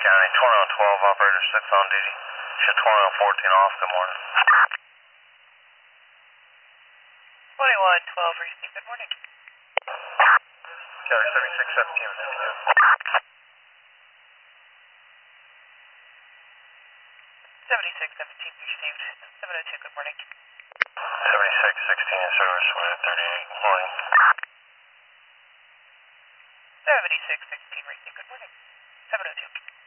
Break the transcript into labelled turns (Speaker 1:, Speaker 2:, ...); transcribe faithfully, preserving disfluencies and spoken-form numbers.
Speaker 1: County, twenty on twelve, operator six on duty. Show twenty on fourteen off, good morning.
Speaker 2: twenty-one twelve, receive, good morning.
Speaker 1: County seventy-six seventeen, fifty-two.
Speaker 2: seventy-six seventeen, received. seven oh two, good morning.
Speaker 1: seventy-six sixteen in service, one thirty-eight, good morning.
Speaker 2: seventy-six sixteen, received, good morning. seven oh two.